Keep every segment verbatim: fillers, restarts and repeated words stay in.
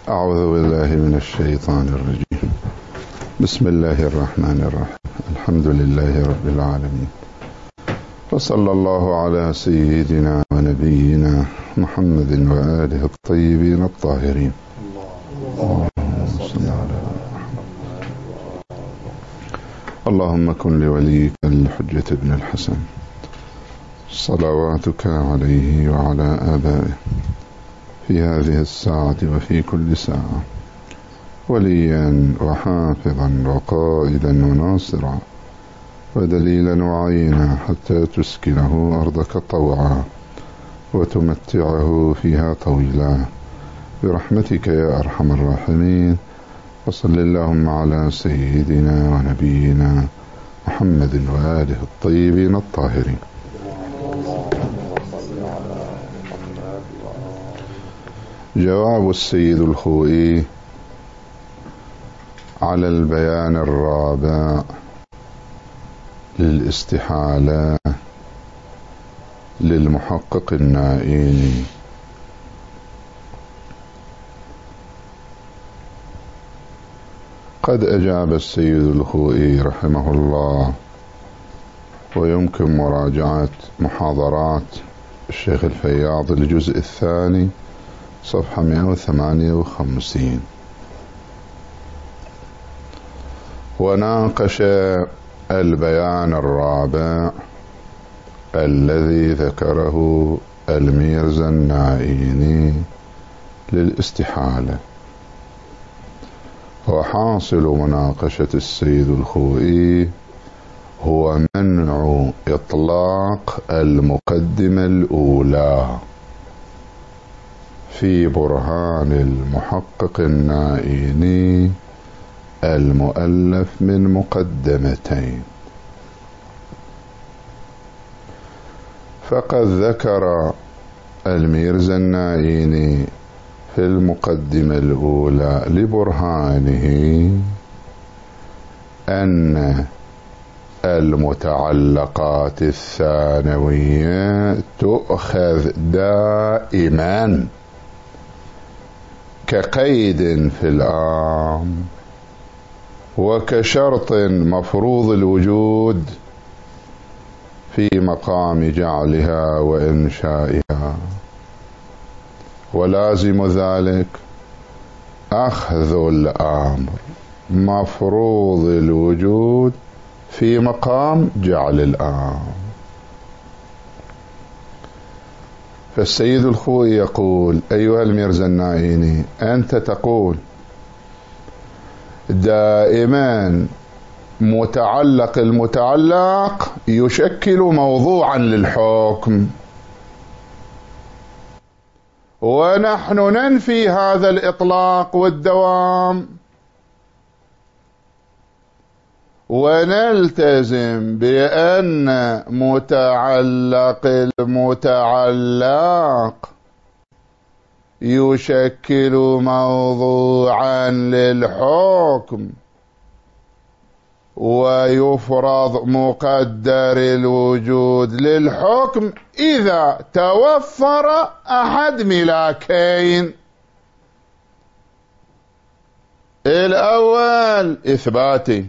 أعوذ بالله من الشيطان الرجيم. بسم الله الرحمن الرحيم. الحمد لله رب العالمين، وصلى الله على سيدنا ونبينا محمد وآله الطيبين الطاهرين. اللهم صل على محمد. اللهم كن لوليك الحجة ابن الحسن صلواتك عليه وعلى آبائه في هذه الساعة وفي كل ساعة وليا وحافظا وقائدا وناصرا ودليلا وعينا حتى تسكنه أرضك طوعا وتمتعه فيها طويلا برحمتك يا أرحم الراحمين. وصل اللهم على سيدنا ونبينا محمد وآله الطيبين الطاهرين. جواب السيد الخوئي على البيان الرابع للاستحالة للمحقق النائيني. قد أجاب السيد الخوئي رحمه الله، ويمكن مراجعة محاضرات الشيخ الفياض الجزء الثاني صفحة مئة وثمانية وخمسين. وناقش البيان الرابع الذي ذكره الميرزا النائيني للاستحالة. وحاصل مناقشة السيد الخوئي هو منع إطلاق المقدمة الأولى في برهان المحقق النائيني المؤلف من مقدمتين. فقد ذكر الميرزا النائيني في المقدمة الأولى لبرهانه أن المتعلقات الثانوية تؤخذ دائما كقيد في العام وكشرط مفروض الوجود في مقام جعلها وإنشائها، ولازم ذلك أخذ الأمر مفروض الوجود في مقام جعل الأمر. فالسيد الخوئي يقول: أيها الميرزا النائيني، أنت تقول دائما متعلق المتعلق يشكل موضوعا للحكم، ونحن ننفي هذا الإطلاق والدوام ونلتزم بأن متعلق المتعلق يشكل موضوعا للحكم ويفرض مقدر الوجود للحكم إذا توفر أحد ملاكين: الأول إثباتي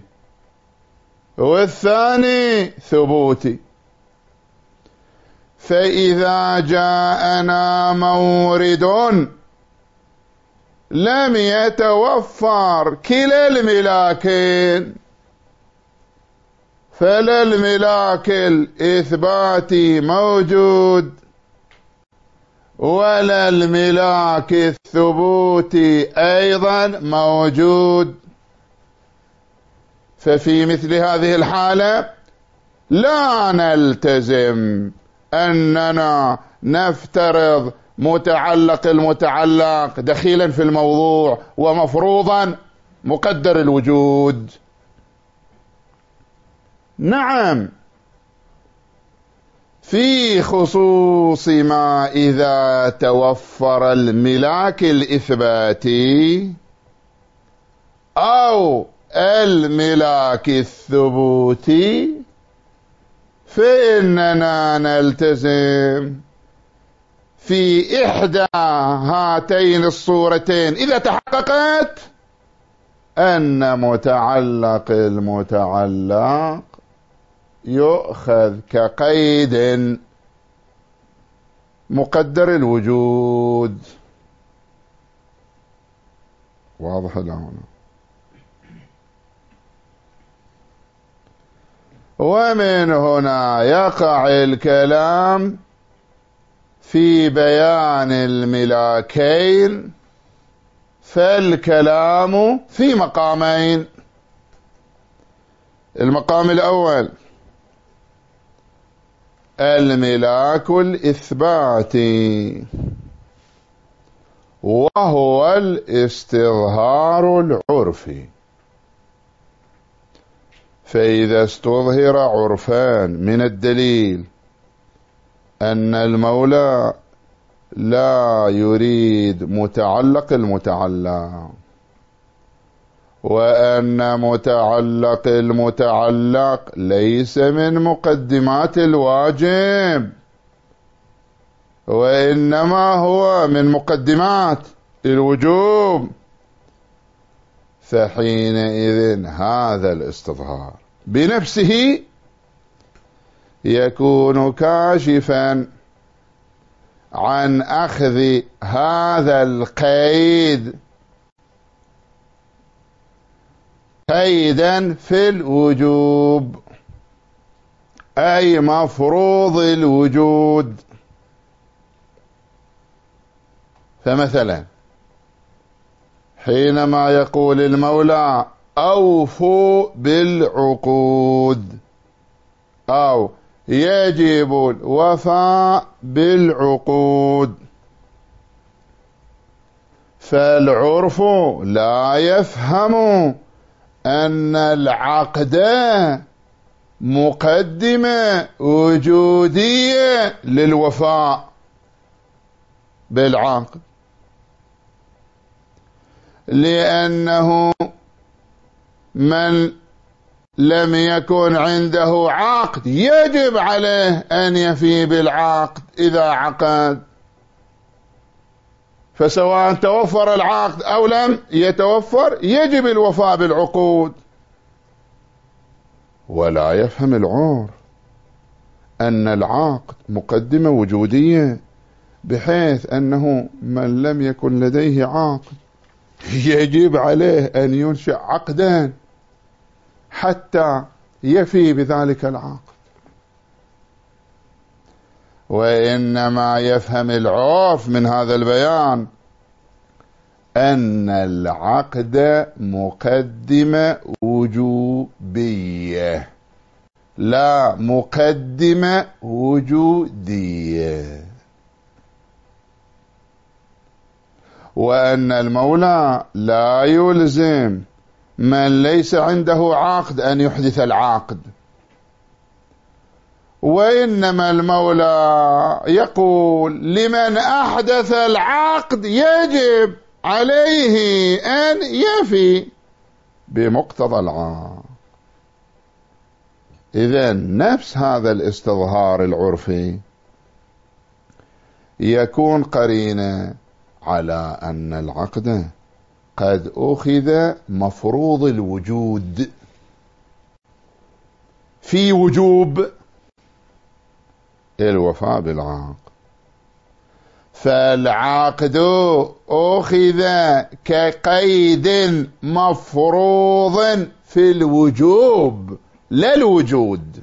والثاني ثبوتي. فإذا جاءنا مورد لم يتوفر كلا الملاكين، فلا الملاك الإثباتي موجود ولا الملاك الثبوتي أيضا موجود، ففي مثل هذه الحالة لا نلتزم أننا نفترض متعلق المتعلق دخيلا في الموضوع ومفروضا مقدر الوجود. نعم، في خصوص ما إذا توفر الملاك الإثباتي أو الملاك الثبوتي فإننا نلتزم في إحدى هاتين الصورتين إذا تحققت أن متعلق المتعلق يؤخذ كقيد مقدر الوجود. واضح الآن؟ ومن هنا يقع الكلام في بيان الملاكين، فالكلام في مقامين. المقام الأول الملاك الإثباتي، وهو الاستظهار العرفي. فإذا استظهر عرفان من الدليل أن المولى لا يريد متعلق المتعلق، وأن متعلق المتعلق ليس من مقدمات الواجب وإنما هو من مقدمات الوجوب، فحينئذ هذا الاستظهار بنفسه يكون كاشفا عن أخذ هذا القيد قيدا في الوجوب، أي مفروض الوجود. فمثلا حينما يقول المولى أوفوا بالعقود أو يجب الوفاء بالعقود، فالعرف لا يفهم أن العقد مقدمة وجودية للوفاء بالعقد، لأنه من لم يكن عنده عقد يجب عليه أن يفي بالعقد إذا عقد، فسواء توفر العقد أو لم يتوفر يجب الوفاء بالعقود. ولا يفهم العرف أن العقد مقدمة وجودية بحيث أنه من لم يكن لديه عقد يجب عليه أن ينشئ عقدا حتى يفي بذلك العقد، وإنما يفهم العرف من هذا البيان أن العقد مقدمة وجوبية لا مقدمة وجودية، وأن المولى لا يلزم من ليس عنده عقد أن يحدث العقد، وإنما المولى يقول لمن أحدث العقد يجب عليه أن يفي بمقتضى العقد. إذن نفس هذا الاستظهار العرفي يكون قرينة على أن العقد قد أخذ مفروض الوجود في وجوب الوفاء بالعقد، فالعقد أخذ كقيد مفروض في الوجوب لا الوجود،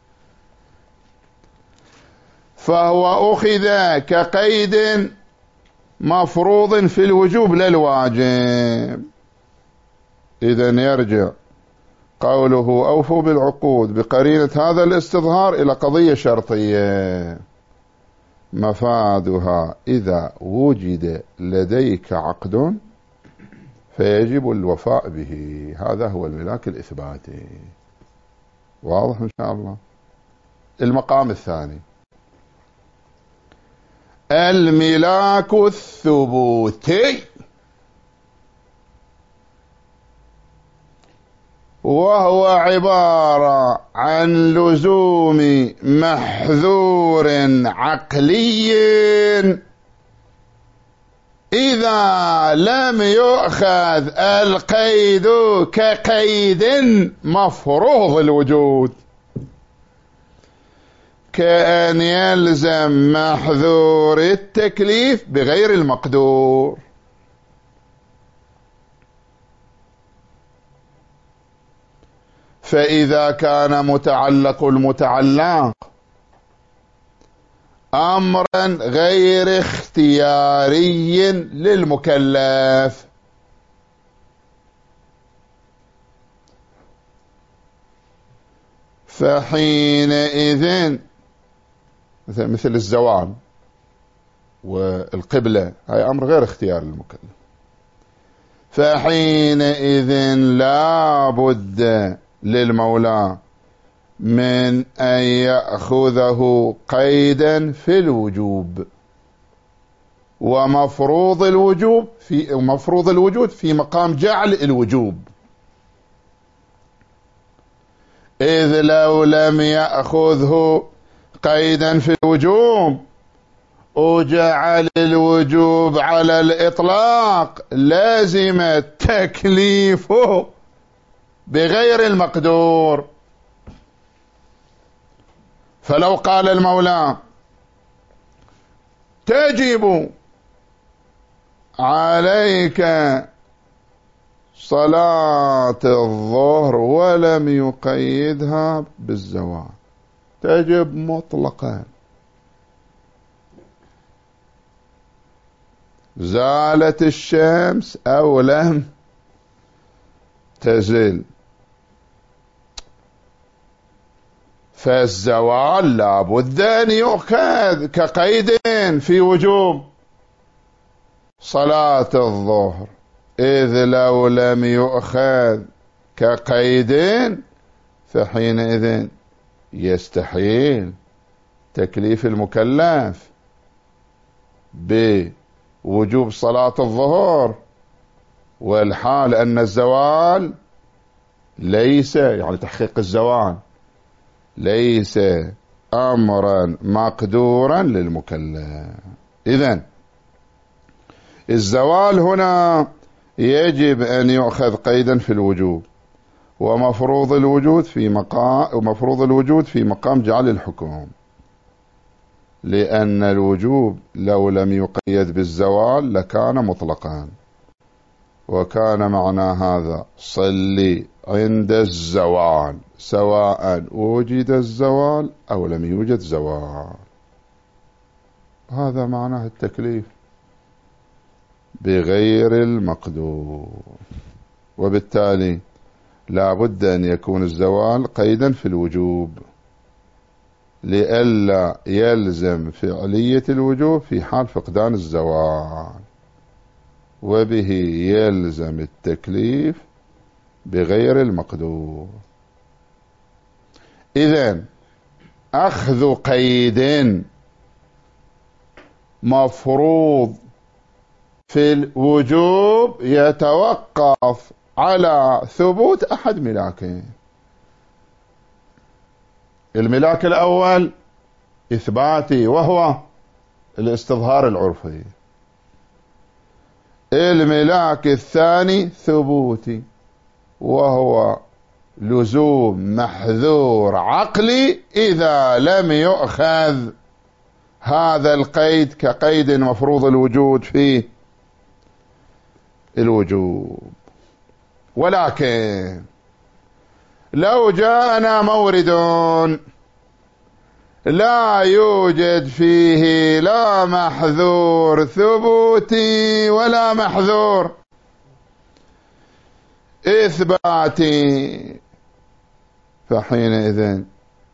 فهو أخذ كقيد مفروض في الوجوب لا الواجب. إذن يرجع قوله أوفوا بالعقود بقرينة هذا الاستظهار إلى قضية شرطية مفادها إذا وجد لديك عقد فيجب الوفاء به، هذا هو الملاك الإثباتي. واضح إن شاء الله؟ المقام الثاني الملاك الثبوتي، وهو عبارة عن لزوم محذور عقلي إذا لم يؤخذ القيد كقيد مفروض الوجود، كأن يلزم محذور التكليف بغير المقدور. فإذا كان متعلق المتعلق أمرا غير اختياري للمكلف، فحينئذ مثل الزوال والقبلة، هاي أمر غير اختياري للمكلف، فحينئذ لا بد للمولى من أن يأخذه قيدا في الوجوب، ومفروض الوجوب في مفروض الوجود في مقام جعل الوجوب، إذ لو لم يأخذه قيدا في الوجوب وجعل الوجوب على الإطلاق لازم التكليف بغير المقدور. فلو قال المولى تجب عليك صلاة الظهر ولم يقيدها بالزوال، تجب مطلقا، زالت الشمس أو لم تزل، فالزوال لا بد أن يؤخذ كقيد في وجوب صلاة الظهر، إذ لو لم يؤخذ كقيد فحينئذ يستحيل تكليف المكلف بوجوب صلاة الظهر، والحال أن الزوال ليس، يعني تحقيق الزوال ليس أمرا مقدورا للمكلف. إذن الزوال هنا يجب أن يؤخذ قيدا في الوجوب، ومفروض الوجود في مقام ومفروض الوجود في مقام جعل الحكم، لأن الوجوب لو لم يقيد بالزوال لكان مطلقا، وكان معنى هذا صلي عند الزوال سواء وجد الزوال أو لم يوجد زوال، هذا معناه التكليف بغير المقدور. وبالتالي لا بد أن يكون الزوال قيدا في الوجوب لئلا يلزم فعلية الوجوب في حال فقدان الزوال، وبه يلزم التكليف بغير المقدور. إذن أخذ قيد مفروض في الوجوب يتوقف على ثبوت أحد ملاكين. الملاك الأول إثباتي وهو الاستظهار العرفي، الملاك الثاني ثبوتي وهو لزوم محذور عقلي إذا لم يؤخذ هذا القيد كقيد مفروض الوجود في الوجوب. ولكن لو جاءنا مورد لا يوجد فيه لا محذور ثبوتي ولا محذور إثباتي، فحينئذ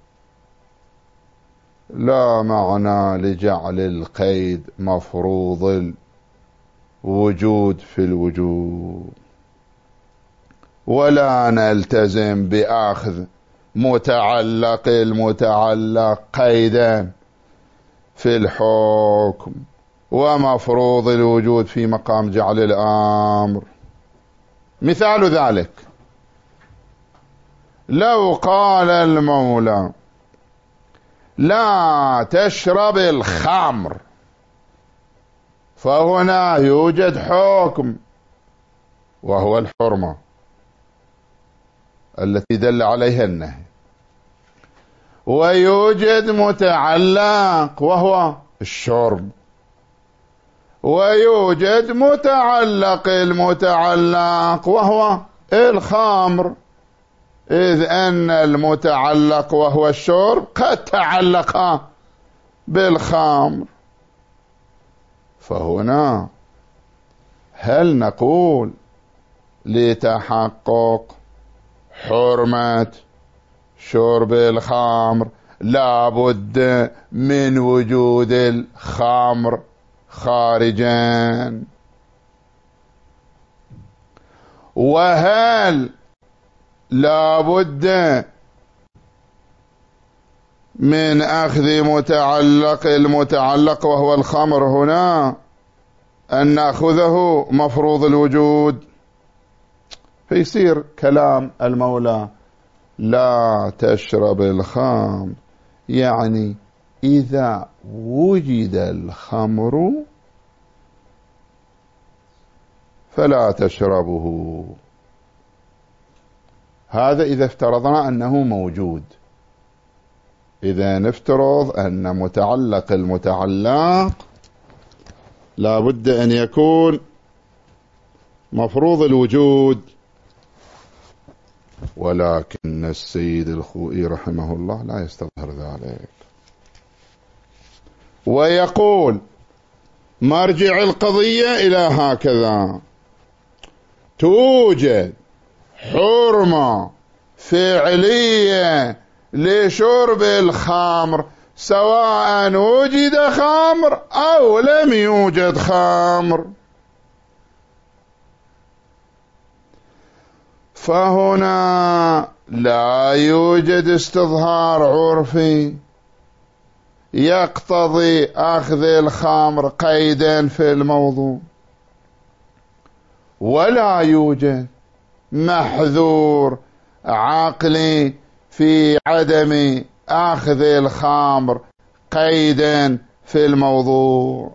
لا معنى لجعل القيد مفروض الوجود في الوجوب، ولا نلتزم بأخذ متعلق المتعلق قيدا في الحكم ومفروض الوجود في مقام جعل الأمر. مثال ذلك لو قال المولى لا تشرب الخمر، فهنا يوجد حكم وهو الحرمة التي دل عليها النهي، ويوجد متعلق وهو الشرب، ويوجد متعلق المتعلق وهو الخمر، إذ أن المتعلق وهو الشرب قد تعلق بالخمر. فهنا هل نقول لتحقق حرمة شرب الخمر لا بد من وجود الخمر خارجا، وهل لا بد من أخذ متعلق المتعلق وهو الخمر هنا أن نأخذه مفروض الوجود؟ فيصير كلام المولى لا تشرب الخمر يعني إذا وجد الخمر فلا تشربه. هذا إذا افترضنا أنه موجود. إذا نفترض أن متعلق المتعلق لا بد أن يكون مفروض الوجود، ولكن السيد الخوئي رحمه الله لا يستظهر ذلك، ويقول مرجع القضية إلى هكذا: توجد حرمة فعلية لشرب الخمر سواء وجد خمر أو لم يوجد خمر. فهنا لا يوجد استظهار عرفي يقتضي أخذ الخمر قيدا في الموضوع، ولا يوجد محذور عقلي في عدم أخذ الخمر قيدا في الموضوع،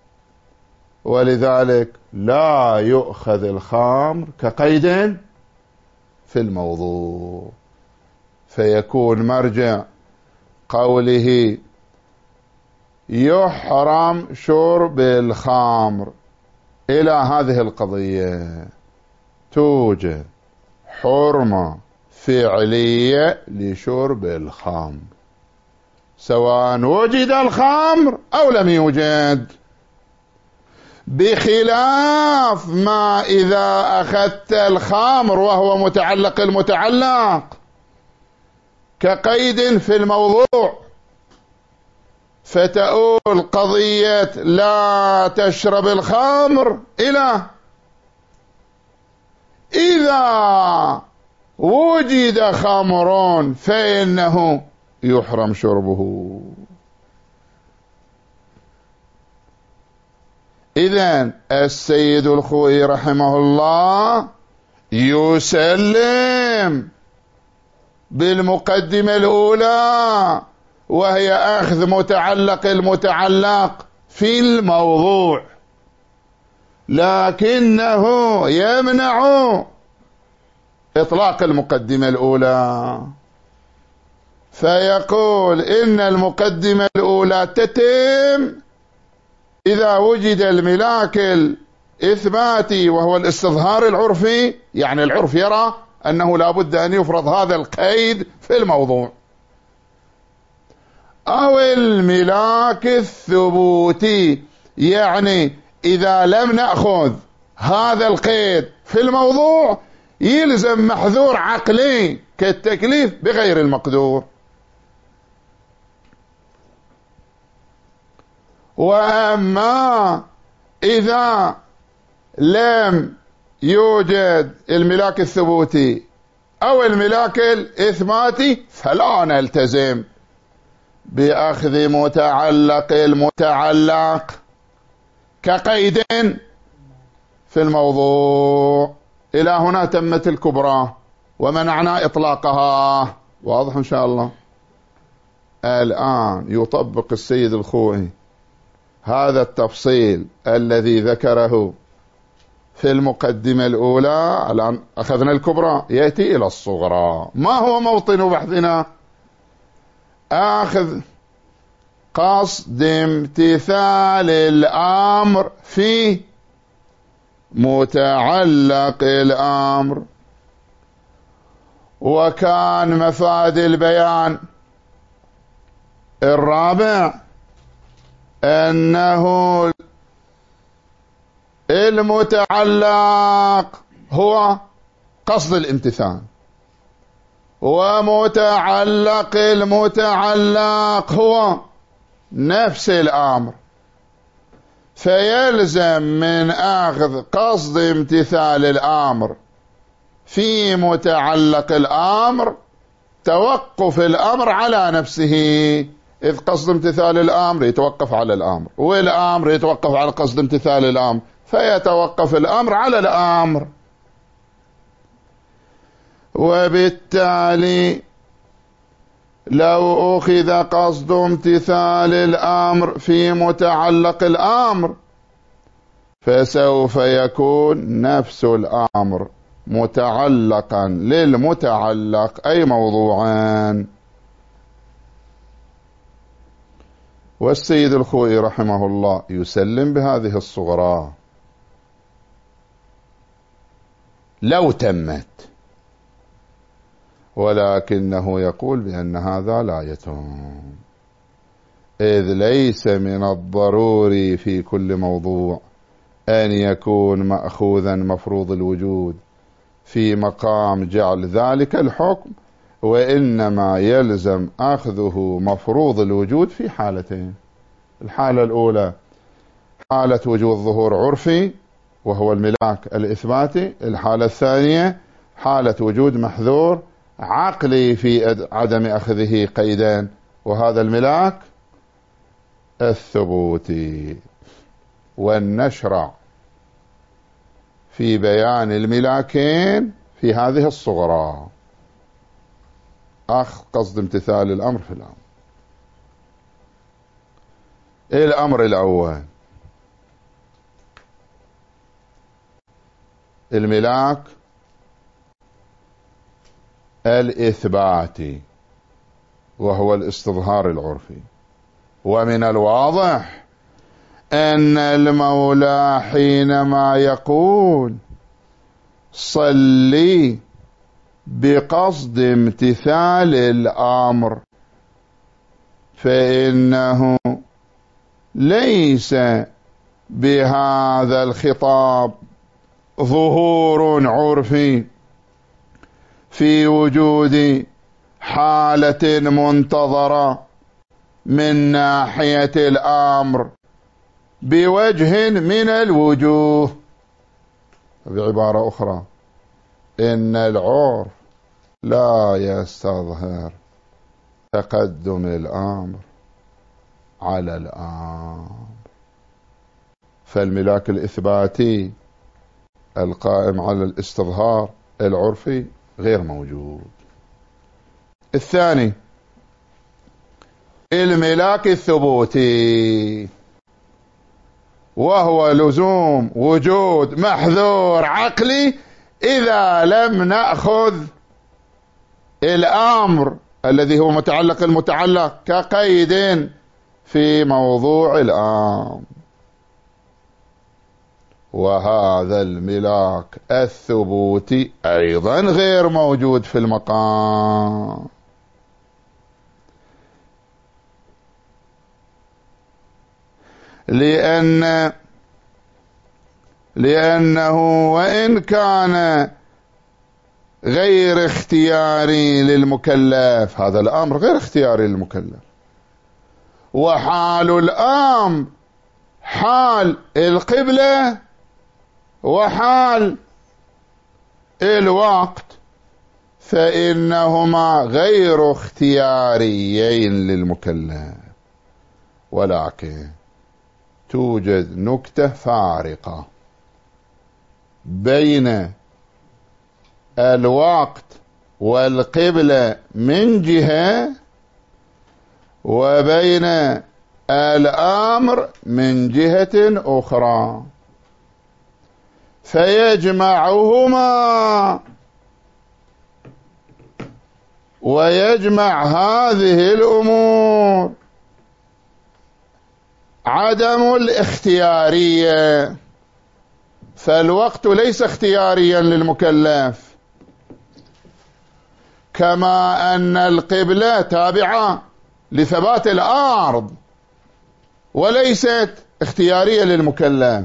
ولذلك لا يؤخذ الخمر كقيد في الموضوع، فيكون مرجع قوله يحرم شرب الخمر إلى هذه القضية: توجد حرمة فعلية لشرب الخمر سواء وجد الخمر أو لم يوجد، بخلاف ما إذا أخذت الخمر وهو متعلق المتعلق كقيد في الموضوع، فتؤول قضية لا تشرب الخمر إلى إذا وجد خمر فإنه يحرم شربه. إذن السيد الخوئي رحمه الله يسلم بالمقدمة الأولى، وهي أخذ متعلق المتعلق في الموضوع، لكنه يمنع إطلاق المقدمة الأولى، فيقول إن المقدمة الأولى تتم إذا وجد الملاك الإثباتي وهو الاستظهار العرفي، يعني العرف يرى أنه لا بد أن يفرض هذا القيد في الموضوع، أو الملاك الثبوتي، يعني إذا لم نأخذ هذا القيد في الموضوع يلزم محذور عقلي كالتكليف بغير المقدور. وأما إذا لم يوجد الملاك الثبوتي أو الملاك الإثباتي فلا نلتزم بأخذ متعلق المتعلق كقيد في الموضوع. إلى هنا تمت الكبرى ومنعنا إطلاقها. واضح إن شاء الله؟ الآن يطبق السيد الخوئي هذا التفصيل الذي ذكره في المقدمة الأولى، الآن أخذنا الكبرى، يأتي إلى الصغرى. ما هو موطن بحثنا؟ أخذ قصد امتثال الأمر في متعلق الأمر. وكان مفاد البيان الرابع أنه المتعلق هو قصد الامتثال، ومتعلق المتعلق هو نفس الأمر، فيلزم من أخذ قصد امتثال الأمر في متعلق الأمر توقف الأمر على نفسه، إذ قصد امتثال الأمر يتوقف على الأمر، والأمر يتوقف على قصد امتثال الأمر، فيتوقف الأمر على الأمر. وبالتالي لو أخذ قصد امتثال الأمر في متعلق الأمر فسوف يكون نفس الأمر متعلقا للمتعلق، أي موضوعان. والسيد الخوئي رحمه الله يسلم بهذه الصغرى لو تمت، ولكنه يقول بأن هذا لا يتم، إذ ليس من الضروري في كل موضوع أن يكون مأخوذا مفروض الوجود في مقام جعل ذلك الحكم، وإنما يلزم أخذه مفروض الوجود في حالتين. الحالة الأولى حالة وجود ظهور عرفي وهو الملاك الإثباتي، الحالة الثانية حالة وجود محذور عقلي في عدم أخذه قيدان، وهذا الملاك الثبوتي. والنشرع في بيان الملاكين في هذه الصغرى، أخذ قصد امتثال الأمر في الأمر. الأمر الأول الملاك الإثباتي وهو الاستظهار العرفي. ومن الواضح أن المولى حينما يقول صلي بقصد امتثال الأمر فإنه ليس بهذا الخطاب ظهور عرفي في وجود حالة منتظرة من ناحية الأمر بوجه من الوجوه. بعبارة أخرى إن العرف لا يستظهر تقدم الأمر على الأمر، فالملاك الإثباتي القائم على الاستظهار العرفي غير موجود. الثاني الملاك الثبوتي وهو لزوم وجود محذور عقلي إذا لم نأخذ الأمر الذي هو متعلق المتعلق كقيد في موضوع الأمر. وهذا الملاك الثبوتي أيضا غير موجود في المقام، لأن لأنه وإن كان غير اختياري للمكلف، هذا الأمر غير اختياري للمكلف، وحال الأمر حال القبلة وحال الوقت، فإنهما غير اختياريين للمكلف. ولكن توجد نكتة فارقة بين الوقت والقبلة من جهة، وبين الأمر من جهة أخرى، فيجمعهما ويجمع هذه الأمور عدم الاختيارية، فالوقت ليس اختياريا للمكلف، كما أن القبلة تابعة لثبات الأرض وليست اختيارية للمكلف،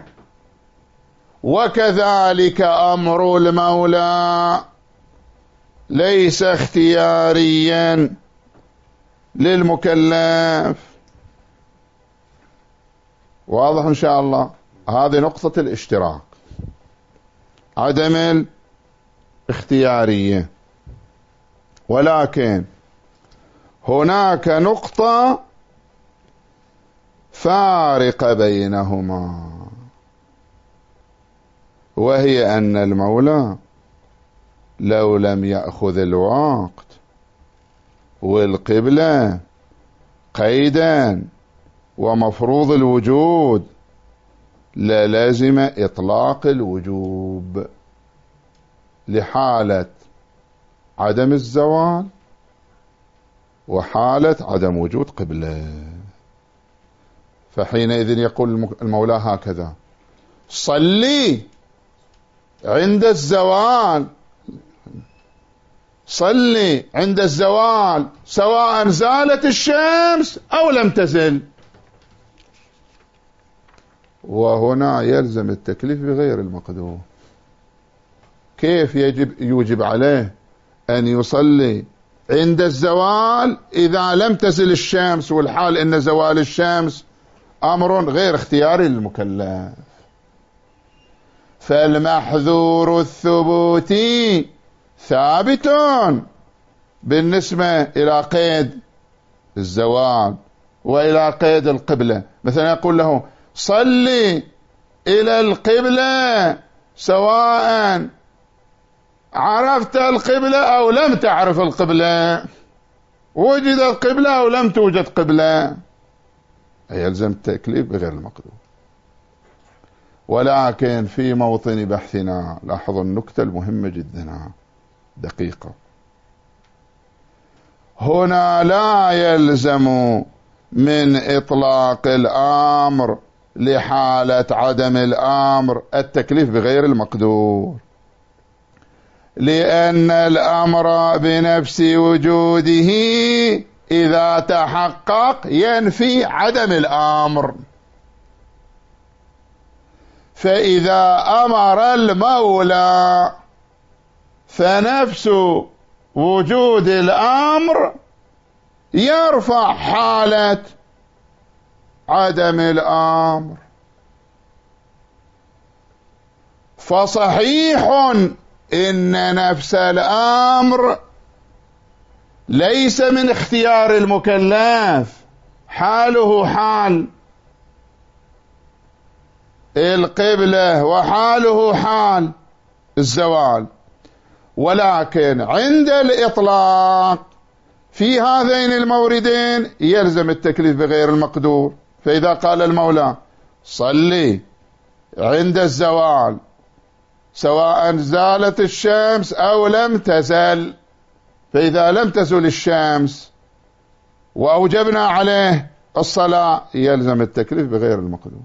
وكذلك أمر المولى ليس اختياريا للمكلف. واضح إن شاء الله؟ هذه نقطة الاشتراك، عدم الاختيارية. ولكن هناك نقطة فارقة بينهما، وهي أن المولى لو لم يأخذ الوقت والقبلة قيدا ومفروض الوجود للازم إطلاق الوجوب لحالة عدم الزوال وحالة عدم وجود قبلة. فحينئذ يقول المولى هكذا: صلي عند الزوال، صلي عند الزوال سواء زالت الشمس أو لم تزل. وهنا يلزم التكليف بغير المقدور. كيف يجب يوجب عليه أن يصلي عند الزوال إذا لم تزل الشمس، والحال إن زوال الشمس أمر غير اختياري للمكلف؟ فالمحذور الثبوتي ثابت بالنسبة إلى قيد الزوال وإلى قيد القبلة. مثلا يقول له: صلي إلى القبلة سواء عرفت القبلة أو لم تعرف القبلة، وجدت قبلة أو لم توجد قبلة، يلزم التكليف بغير المقدور. ولكن في موطن بحثنا لاحظوا النكتة المهمة جدا دقيقة: هنا لا يلزم من إطلاق الأمر لحالة عدم الأمر التكليف بغير المقدور، لأن الأمر بنفس وجوده إذا تحقق ينفي عدم الأمر. فإذا أمر المولى فنفس وجود الأمر يرفع حالة عدم الأمر. فصحيح إن نفس الأمر ليس من اختيار المكلف، حاله حال القبلة وحاله حال الزوال، ولكن عند الإطلاق في هذين الموردين يلزم التكليف بغير المقدور. فإذا قال المولى: صلي عند الزوال سواء زالت الشمس أو لم تزل، فإذا لم تزل الشمس وأوجبنا عليه الصلاة يلزم التكليف بغير المقدور.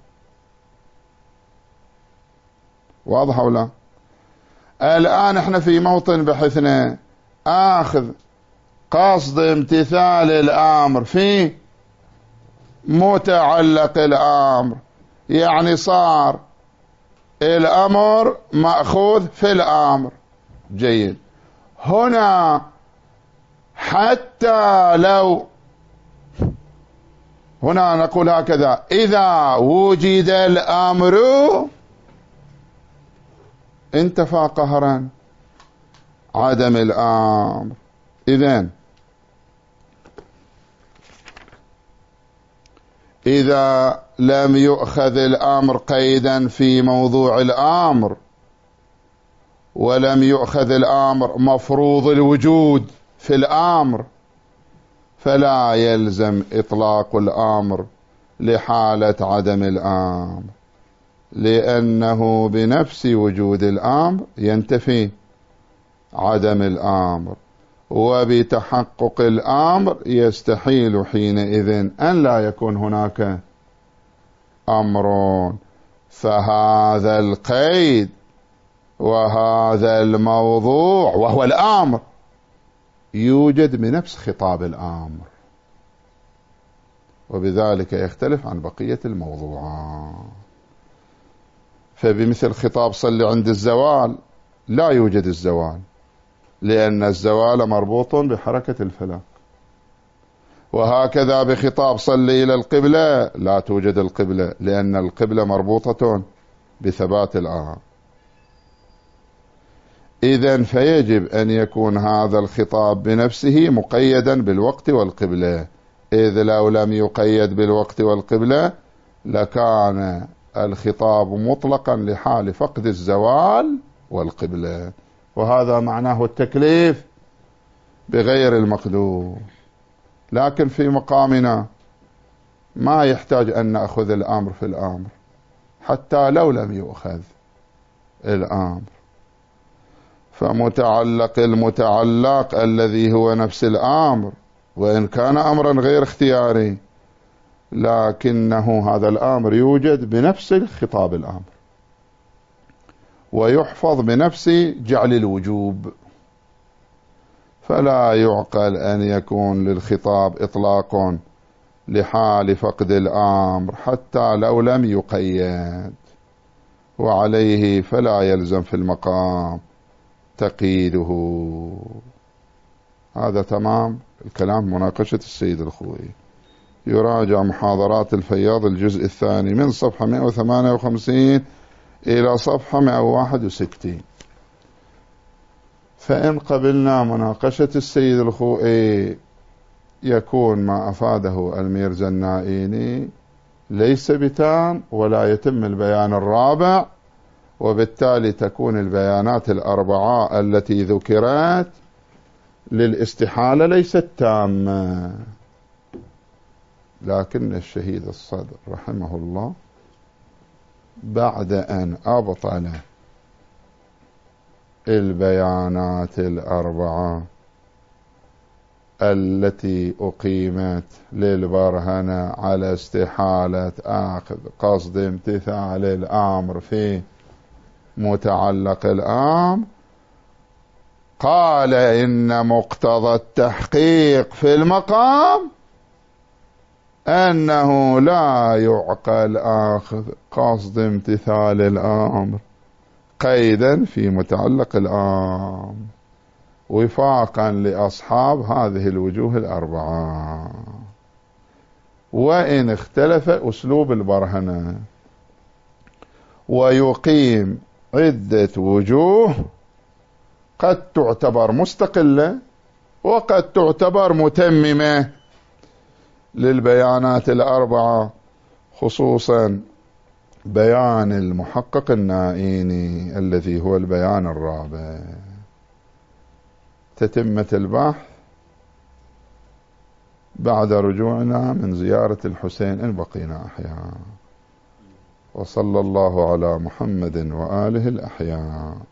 واضح أو لا؟ الآن احنا في موطن بحثنا آخذ قصد امتثال الأمر في متعلق الأمر، يعني صار الأمر مأخوذ في الأمر. جيد. هنا حتى لو هنا نقول هكذا: إذا وجد الأمر انتفى قهرا عدم الأمر. إذن إذا لم يؤخذ الأمر قيدا في موضوع الأمر، ولم يؤخذ الأمر مفروض الوجود في الأمر، فلا يلزم إطلاق الأمر لحالة عدم الأمر، لأنه بنفس وجود الأمر ينتفي عدم الأمر، وبتحقق الأمر يستحيل حينئذ أن لا يكون هناك أمر. فهذا القيد وهذا الموضوع وهو الأمر يوجد بنفس خطاب الأمر، وبذلك يختلف عن بقية الموضوعات. فبمثل خطاب صل عند الزوال لا يوجد الزوال، لأن الزوال مربوط بحركة الفلك. وهكذا بخطاب صل إلى القبلة لا توجد القبلة، لأن القبلة مربوطة بثبات الآن. إذن فيجب أن يكون هذا الخطاب بنفسه مقيدا بالوقت والقبلة، إذ لو لم يقيد بالوقت والقبلة لكان الخطاب مطلقا لحال فقد الزوال والقبلة، وهذا معناه التكليف بغير المقدور. لكن في مقامنا ما يحتاج أن نأخذ الأمر في الأمر حتى لو لم يؤخذ الأمر، فمتعلق المتعلق الذي هو نفس الأمر وإن كان أمرا غير اختياري، لكنه هذا الأمر يوجد بنفس خطاب الأمر ويحفظ بنفس جعل الوجوب، فلا يعقل أن يكون للخطاب إطلاق لحال فقد الأمر حتى لو لم يقيد، وعليه فلا يلزم في المقام تقييده. هذا تمام الكلام مناقشة السيد الخوئي. يراجع محاضرات الفياض الجزء الثاني من صفحة مئة وثمانية وخمسين إلى صفحة مئة وواحد وستين. فإن قبلنا مناقشة السيد الخوئي يكون ما أفاده الميرزا النائيني ليس بتام ولا يتم البيان الرابع، وبالتالي تكون البيانات الأربعة التي ذكرت للاستحالة ليست تامة. لكن الشهيد الصدر رحمه الله بعد أن أبطل البيانات الأربعة التي أقيمت للبرهنة على استحالة أخذ قصد امتثال الأمر في متعلق الأمر، قال إن مقتضى التحقيق في المقام أنه لا يعقل أخذ قصد امتثال الأمر قيدا في متعلق الأمر، وفاقا لأصحاب هذه الوجوه الأربعة. وإن اختلف أسلوب البرهنة ويقيم عدة وجوه قد تعتبر مستقلة وقد تعتبر متممة للبيانات الأربعة، خصوصا بيان المحقق النائيني الذي هو البيان الرابع. تتمة البحث بعد رجوعنا من زيارة الحسين إن بقينا أحياء. وصلى الله على محمد وآله الأحياء.